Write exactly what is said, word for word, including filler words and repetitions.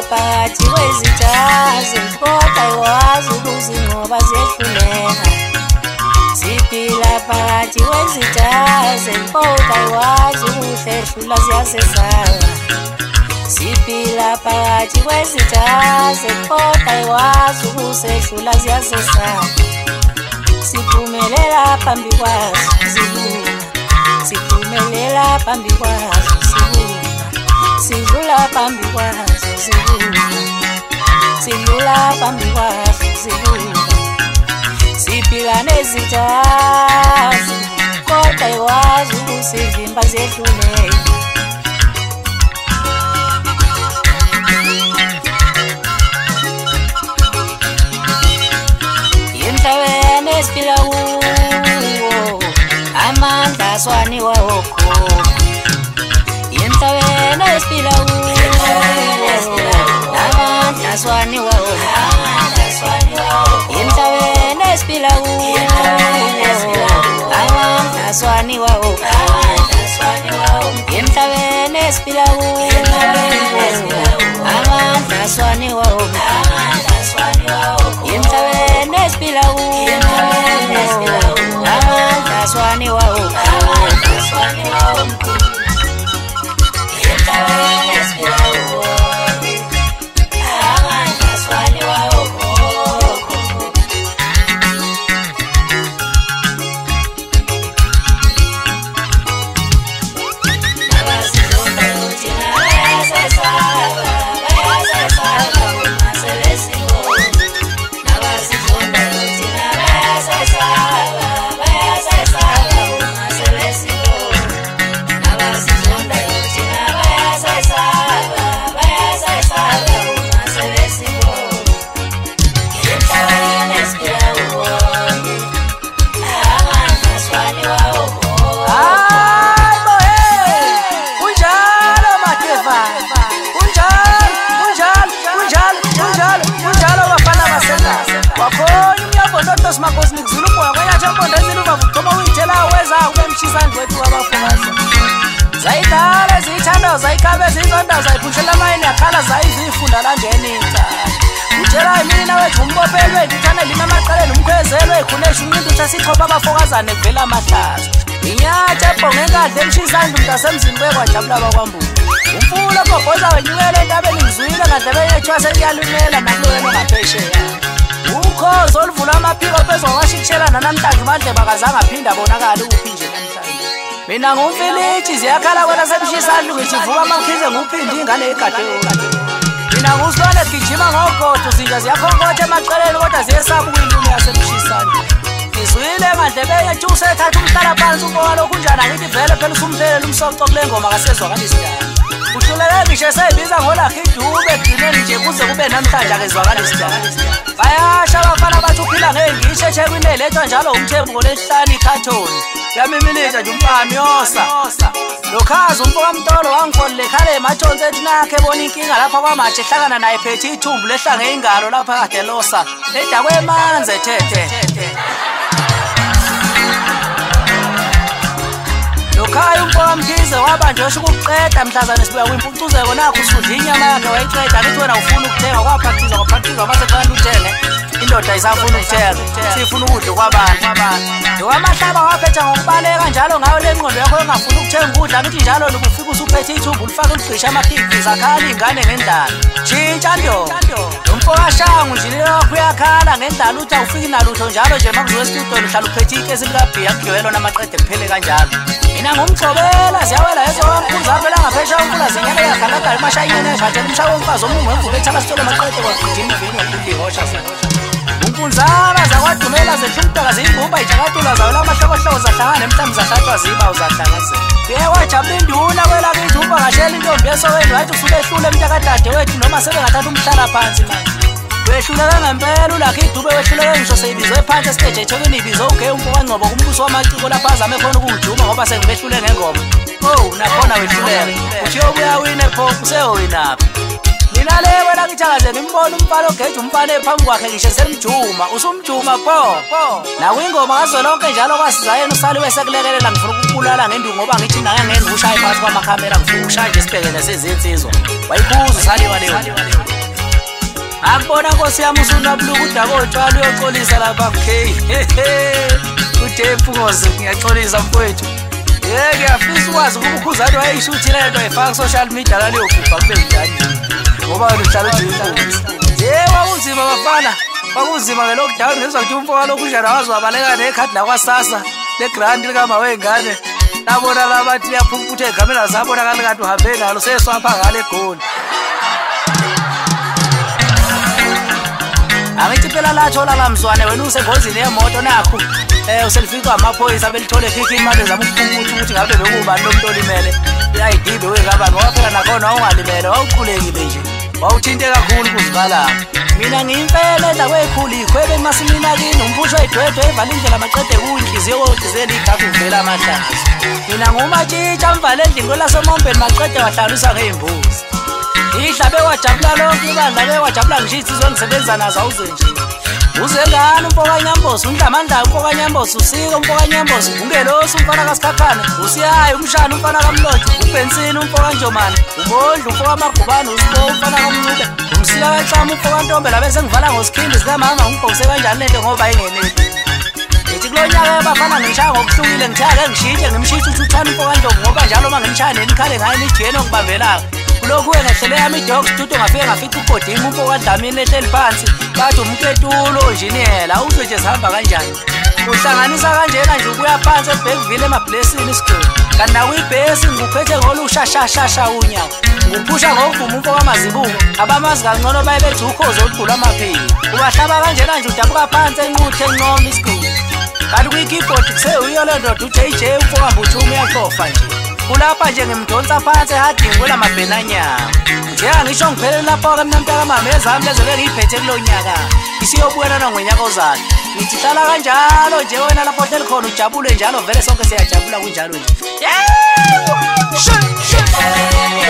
phakathi kwezithazi kodwa iwazi ukuzinqoba ziyehluleka. Siphila phakathi kwezithazi kodwa iwazi ukuhlehlula ziyasesaba. Siphila phakathi kwezithazi kodwa iwazi ukusehlula ziyasesaba. Siphumelela phambi kwazo zilunga, siphumelela phambi kwazo zilunga, sidlula phambi kwazo zilunga, sidlula phambi kwazo zilunga. Siphila nezithazi kodwa iwazi ukusivimba ziyehluleka. Emhlabeni esiphila kuwo amandla aswaniwa okhokho. Emhlabeni esiphila kuwo amandla aswaniwa okhokho. Emhlabeni esiphila kuwo amandla aswaniwa okhokho. Emhlabeni esiphila kuwo amandla aswaniwa okhokho. Emhlabeni esiphila kuwo amandla aswaniwa okhokho. Makosi ngizulu moya kwenyathi empondo eziluva vuthoma uyithela weza kube mshisani wethu wabafokazi. Zayidala ziyithanda zayikhabe zizonda zayiphushela amayini yakhala zayizifunda landenitha. Utshela imina wethu umbophelwe ngithane lina amaqaleni umkhwezelwe ikhunesha umuntu uthasixhoba abafokazane kuvela amahlazo. Inyathi ebhonge enkadla emshisani umntasemzini kwejabula bakwambuka. Umfulo obhobhoza wenyukele entabeni ngizwile ngandlebe yethu yaseyalimela nakulwena ngaphesheya. Ukhozo oluvula amaphiko phezulu kwashikishelana namhlanje manje bakazange aphinda abonakala ukuphi nje namhlanje. Mina ngumfilithi ziyakhala kwena semshisani ngichivuka amakhize nguphindi ingane egadeni. Mina ngusilwane sigijima ngogodo zinja ziyakhonkotha emaqeleni kodwa ziyesaba ukuyilumi yasemshisani. Ngizwile ngandlebe yethu usethatha umhlala phansi umoya lokunjani ngithi vele phela usumthelela umsoco kule ngoma kasezwakala isidala. Uhluleke ngisho seyibiza ngolakhe idube egcineni nje kuze kube namhlanje akezwakala isidala. Bayasha abafana bathi uphila ngengisho eThekwini elethwa njalo umthembu ngolesihlanu ikhathoni. Yamimilita nje umfana yosa. Lokhazi umfoka kaMtolo wangifolele khale emathonse ethi nakhe bona inkinga lapha kwamatshe ehlangana naye phethe ithumbu lehlange ingalo lapha kade losa. Edakwe emanzi ethethe. Lokhaya umfoka Mkhize wabanjwe ukuqeda mhlazane sibuya kwimpucuzeko nakho usudla inyama yakhe wayiqeda lithi wena ufuna ukuthenga kwapractice kwapractice mase xa uthenge indoda isafuna ukuthenga sifuna ukudla kwabantu ngokwamahlaba waphetha ngokubaleka njalo ngayo le ngqondo yakho engafuna ukuthenga ukudla ngithi njalo lokufika usuphethe ithumbu lifaka uligqisha amakhiphi zakhala ingane ngendala tshintsha ndo umfoka Shangu nje lokho uyakhala ngendala uthi awufiki nalutho njalo nje makuziwe studio uhlala uphethe ikesi lika Bhiya kugcwele namaqede kuphele kanjalo. Mina ngumthobela ziyawela ezo wamkhuza phela ngaphesha umfula zinyane yakhalaka emashayini eshathela umshawo umfazi omungu emvuke ethatha sitolo amaqede kwagijima ivini ngokudihosha Unkunzana zakwadumela zethumtaka ziyibumba ijakatula zawo lamahlokohloko zahlangana emhlambi zahlatshwa ziba uzahlangazela. Kuye wajabula induna kwelakithi umba ngashela intombi yesowenu wathi usulehlule emntakadade wethu noma sebengathatha umhlala phansi manje. Wehluleka ngempela ulakhe idube wehluleke ngisho seyibizwe phansi estage eThekwini ibizwe uGay umfoka Ngcobo kumbuso wamaciko lapha azame khona ukujuma ngoba sengibehlule ngengoma. Oh nakhona wehluleke. Uthi yobuya wine pho usewina. Mina le wena ngithakaze ngimbona umfana ogeja umfana ephambi kwakhe ngisho selimjuma usumjuma pho. Nakwingoma ngazo lonke njalo kwasiza yena usaliwe sekulekelela ngifuna ukubulala ngendungu ngoba ngithi naye ngene ushaya phansi kwamakhamera ngifuna ushaya nje sibhekene sezinsizwa. Wayikhuza usaliwa leyo. Akubona Nkosi yami usunabuluka udaba otshwala uyoxolisa lapha ku-K. UDephukoze ngiyaxolisa mfowethu. Yeke ngiyafisa ukwazi ukuba ukhuzani wayeyishuthi le nto ayifaka ku-social media laliyobhubha kube njani ngoba wena uhlala ujiyinkunzi. Ye kwakunzima bafana, kwakunzima nge-lockdown ngezwa kuthi umfo walokhu njani awazi wabaleka nekhadi lakwaSASSA legranti likama wengane. Labona la bathi liyaphumputha egameni azabonakali kanti uhambe nalo seswapha ngale egoli. Angithi phela lathola la Mzwane wena usengozini yemoto nakho eh uselifikwa amaphoyisa belithole khikhi imali ezama ukuphumputha ukuthi ngabe bekubani lo muntu olimele I D bewekabani ngoba phela nakhona awungalimele wawuqhulekile nje wawuthinte kakhulu kuzibala. Mina ngiyimfele edla kwekhulu ikhwebe masimina kini umphushwa idwedwe evala indlela maqede kunhliziyo kodizeli igagu vela amahlazo. Mina ngumatshitsha mvale endlini kwelasomombeni maqede wahlalisa ngeimbuzi. Ihlabe wajabula lonke ibandla bewajabula ngisho insizwe ngisebenza nazo awuze nje. Uzengani umpokanyambosi undlamandla umpokanyambosi usika umpokanyambosi ungelosi umfana kaSikhakhane usiyayi umshana umfana kaMlothu uBensini umpokanjomani umondlu umpokamagubane usibo umfana kaMncube umsika kaXama umpokantombe labe sengivala ngosikhindi sikamama ngibhokuse kanjani lento ngoba ingeneli. Ethi kulonyaka bafana ngishaya ngokuhlukile ngithake ngishintshe ngimshithe uthana umpokantombe ngoba njalo uma ngimshaya nenikhale ngayo nijene ngibambelaka. Lokhu ngehlele yami dog studio ngafike ngafica ugodini umfo kaDlamini ehleli phansi bathi umketulo engineer awuzwe nje sihamba kanjani uhlanganisa kanjena nje ukuya phansi eBackville emablessini isigodi kanti nakuyibhesi nguphethe ngolushashashasha unyawo nguphusha ngokuvuma umfo kaMazibungu abamazi kangcono bayebethi ukhoze olugula amaphili ubahlaba kanjena nje udabuka phansi enquthe enqoma isigodi kanti kwi-keyboard kuse uyo le ndoda uJay J umfo kaMbuthuma uyaqofa nje kulapha nje ngimdonsa phansi ehadini kwela mabhenanyama nje angisho ngiphele lapho ke mina mntaka mama ezami lezebe ngiyiphethe kulonyaka isiyobuyana nongonyaka ozayo ngithi hlala kanjalo nje wena lapho hotel khona ujabule njalo vele sonke siyajabula kunjalo nje yebo